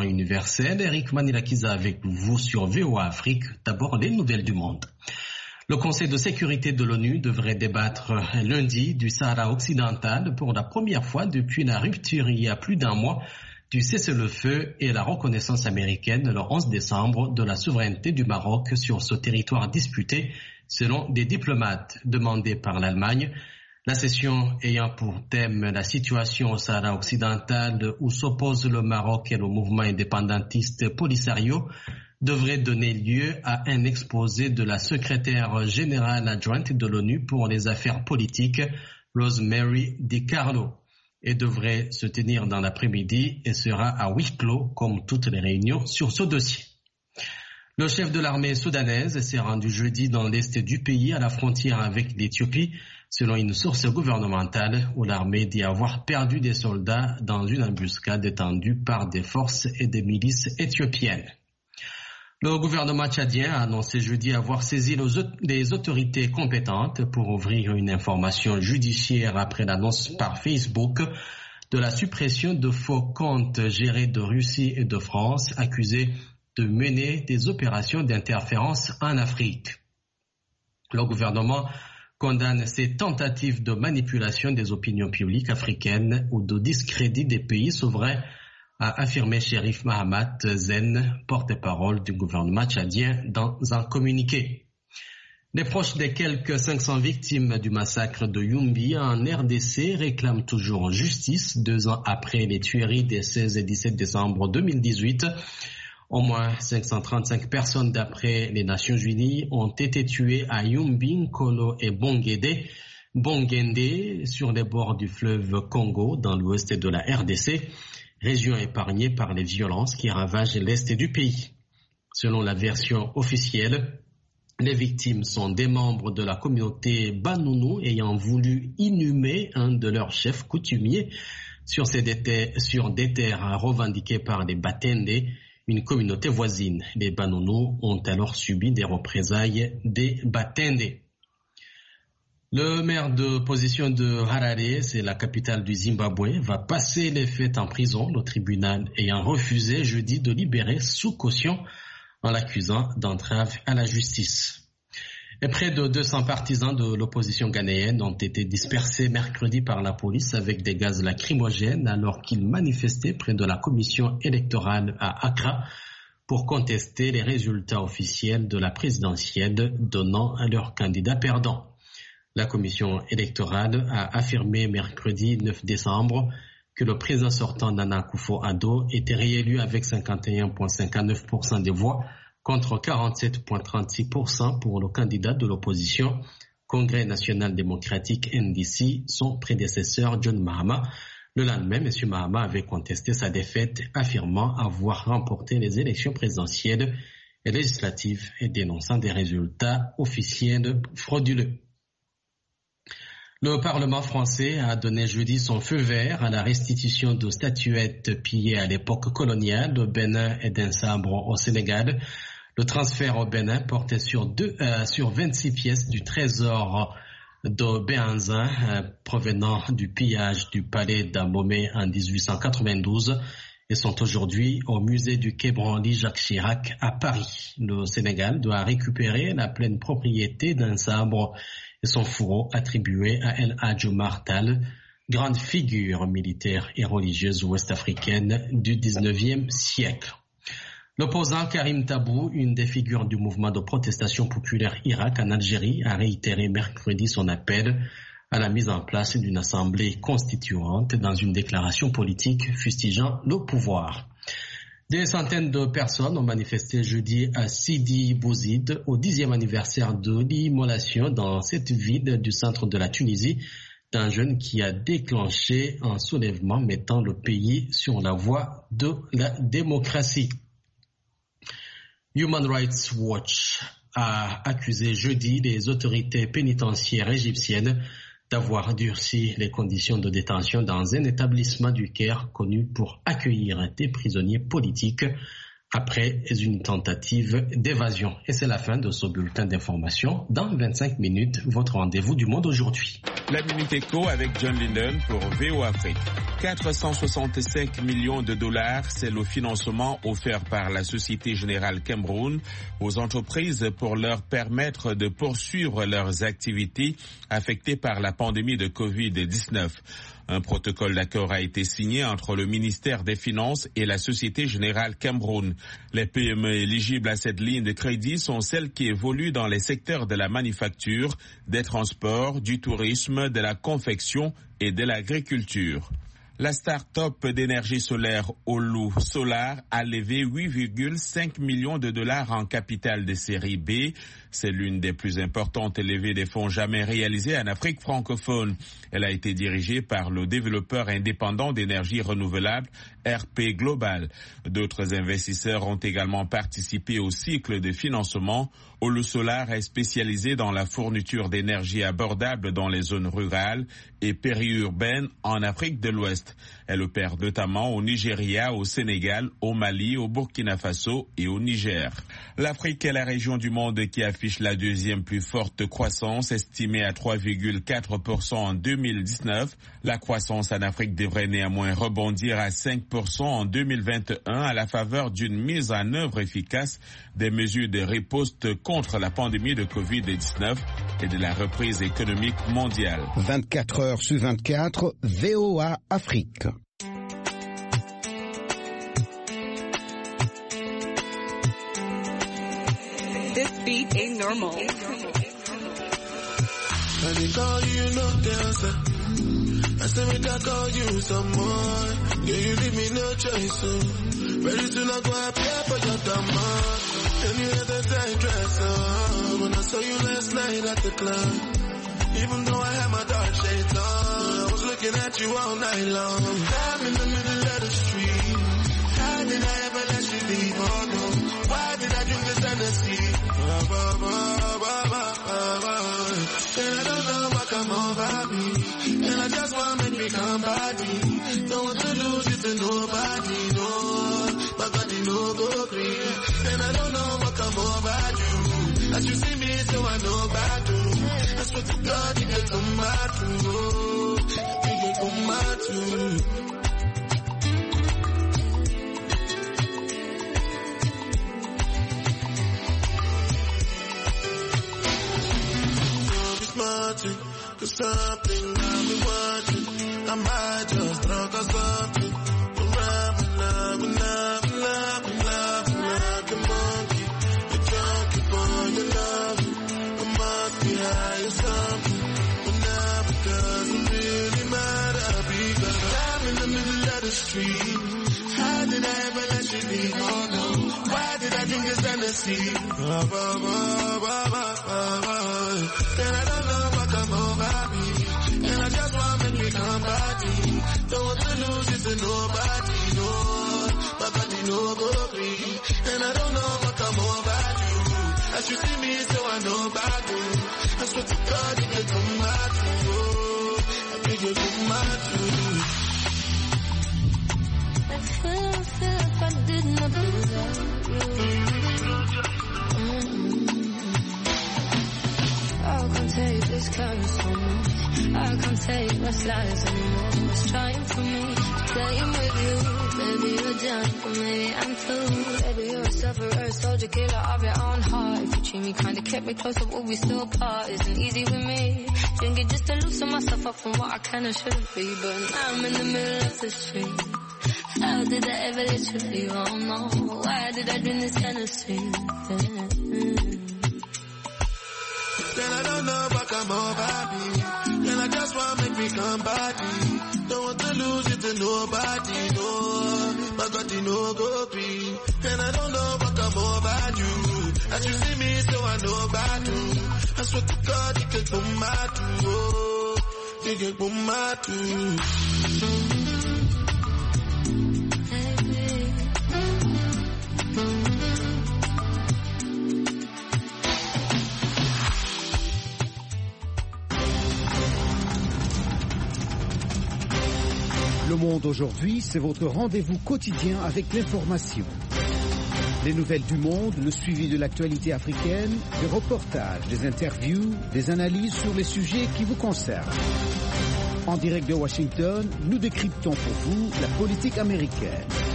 temps universel. Eric Manilakiza avec vous sur VOA Afrique. D'abord, les nouvelles du monde. Le Conseil de sécurité de l'ONU devrait débattre lundi du Sahara occidental pour la première fois depuis la rupture il y a plus d'un mois du cessez-le-feu et la reconnaissance américaine le 11 décembre de la souveraineté du Maroc sur ce territoire disputé selon des diplomates demandés par l'Allemagne. La session ayant pour thème la situation au Sahara occidental où s'opposent le Maroc et le mouvement indépendantiste Polisario devrait donner lieu à un exposé de la secrétaire générale adjointe de l'ONU pour les affaires politiques, Rosemary DiCarlo, et devrait se tenir dans l'après-midi et sera à huis clos comme toutes les réunions sur ce dossier. Le chef de l'armée soudanaise s'est rendu jeudi dans l'est du pays à la frontière avec l'Éthiopie, selon une source gouvernementale où l'armée dit avoir perdu des soldats dans une embuscade tendue par des forces et des milices éthiopiennes. Le gouvernement tchadien a annoncé jeudi avoir saisi les autorités compétentes pour ouvrir une information judiciaire après l'annonce par Facebook de la suppression de faux comptes gérés de Russie et de France accusés de mener des opérations d'interférence en Afrique. Le gouvernement condamne ces tentatives de manipulation des opinions publiques africaines ou de discrédit des pays souverains, a affirmé Chérif Mahamat Zen, porte-parole du gouvernement tchadien, dans un communiqué. Les proches des quelques 500 victimes du massacre de Yumbi en RDC réclament toujours justice 2 ans après les tueries des 16 et 17 décembre 2018. Au moins 535 personnes d'après les Nations Unies ont été tuées à Yumbi, Nkolo et Bongende sur les bords du fleuve Congo dans l'ouest de la RDC. Région épargnée par les violences qui ravagent l'est du pays. Selon la version officielle, les victimes sont des membres de la communauté Banounou ayant voulu inhumer un de leurs chefs coutumiers sur des terres revendiquées par les Batende, une communauté voisine. Les Banounou ont alors subi des représailles des Batende. Le maire de position de Harare, c'est la capitale du Zimbabwe, va passer les fêtes en prison, le tribunal ayant refusé jeudi de libérer sous caution en l'accusant d'entrave à la justice. Et près de 200 partisans de l'opposition ghanéenne ont été dispersés mercredi par la police avec des gaz lacrymogènes alors qu'ils manifestaient près de la commission électorale à Accra pour contester les résultats officiels de la présidentielle donnant à leur candidat perdant. La commission électorale a affirmé mercredi 9 décembre que le président sortant Nana Akufo-Addo était réélu avec 51,59% des voix contre 47,36% pour le candidat de l'opposition, Congrès national démocratique NDC, son prédécesseur John Mahama. Le lendemain, M. Mahama avait contesté sa défaite, affirmant avoir remporté les élections présidentielles et législatives et dénonçant des résultats officiels frauduleux. Le Parlement français a donné jeudi son feu vert à la restitution de statuettes pillées à l'époque coloniale au Bénin et d'un sabre au Sénégal. Le transfert au Bénin portait sur 26 pièces du trésor de Béhanzin provenant du pillage du palais d'Ambomey en 1892 et sont aujourd'hui au musée du Quai Branly Jacques Chirac à Paris. Le Sénégal doit récupérer la pleine propriété d'un sabre et son fourreau attribué à El Hadj Omar Tall, grande figure militaire et religieuse ouest-africaine du 19e siècle. L'opposant Karim Tabou, une des figures du mouvement de protestation populaire Irak en Algérie, a réitéré mercredi son appel à la mise en place d'une assemblée constituante dans une déclaration politique fustigeant le pouvoir. Des centaines de personnes ont manifesté jeudi à Sidi Bouzid au 10e anniversaire de l'immolation dans cette ville du centre de la Tunisie d'un jeune qui a déclenché un soulèvement mettant le pays sur la voie de la démocratie. Human Rights Watch a accusé jeudi les autorités pénitentiaires égyptiennes d'avoir durci les conditions de détention dans un établissement du Caire connu pour accueillir des prisonniers politiques après une tentative d'évasion. Et c'est la fin de ce bulletin d'information. Dans 25 minutes, votre rendez-vous du Monde aujourd'hui. La Minute Éco avec John Linden pour VO Afrique. 465 millions de dollars, c'est le financement offert par la Société Générale Cameroun aux entreprises pour leur permettre de poursuivre leurs activités affectées par la pandémie de Covid-19. Un protocole d'accord a été signé entre le ministère des Finances et la Société Générale Cameroun. Les PME éligibles à cette ligne de crédit sont celles qui évoluent dans les secteurs de la manufacture, des transports, du tourisme, de la confection et de l'agriculture. La start-up d'énergie solaire Olu Solar a levé 8,5 millions de dollars en capital de série B. C'est l'une des plus importantes levées des fonds jamais réalisées en Afrique francophone. Elle a été dirigée par le développeur indépendant d'énergie renouvelable RP Global. D'autres investisseurs ont également participé au cycle de financement. Olu Solar est spécialisé dans la fourniture d'énergie abordable dans les zones rurales et périurbaines en Afrique de l'Ouest. Elle opère notamment au Nigeria, au Sénégal, au Mali, au Burkina Faso et au Niger. L'Afrique est la région du monde qui affiche la deuxième plus forte croissance, estimée à 3,4% en 2019. La croissance en Afrique devrait néanmoins rebondir à 5% en 2021 à la faveur d'une mise en œuvre efficace des mesures de riposte contre la pandémie de Covid-19 et de la reprise économique mondiale. 24 heures sur 24, VOA Afrique. This beat ain't normal. I didn't call you no dancer. I said make I call you some more. Yeah, you leave me no choice. So very soon I go appear for your demand. And you had the tight dress on. When I saw you last night at the club, even though I had my dark shades on, I was looking at you all night long. I'm in the middle of the street. How did I ever let you leave? Oh no, why did I drink this Tennessee? And I don't know what come over me. And I just want to make me come body. Don't want to lose it to nobody, no. My body no go free. And I don't know what come over you. As you see me, so I know about you. I swear to God, you get come back to. You get come back to. Cause something I've been watching, I might just drunk or something. Love, like a monkey, a junkie for your love. I must be high or something, but not because I'm really mad at because I'm in the middle of the street. How did I ever let you leave? Oh no, why did I drink this Tennessee? And I don't know what come over me. And I just want to make me come body. Don't want to lose it to nobody, no. My body no go free. And I don't know what come over you. As you see me, so I know about you. I swear to God, you can come back to. I think you come back to. I feel if I did not lose I can't take this curse on me. I can't take what's lies anymore. What's trying for me? Playing with you. Maybe you're done, but maybe I'm through. Maybe you're a sufferer, soldier, killer of your own heart. If you treat me kinda, kept me close, but we still apart. Isn't easy with me. Drinking just to loosen myself up from what I can and shouldn't be. But now I'm in the middle of the street. How did I ever let you leave? Oh no, why did I drink this Tennessee? Then I don't know what come over me. And I just want to make me come body. Don't want to lose it to nobody, no. My body no go free. And I don't know what come over you. As you see me, so I know about you. I swear to God, you can come back to. Oh, you can come back to. Le Monde aujourd'hui, c'est votre rendez-vous quotidien avec l'information. Les nouvelles du monde, le suivi de l'actualité africaine, des reportages, des interviews, des analyses sur les sujets qui vous concernent. En direct de Washington, nous décryptons pour vous la politique américaine.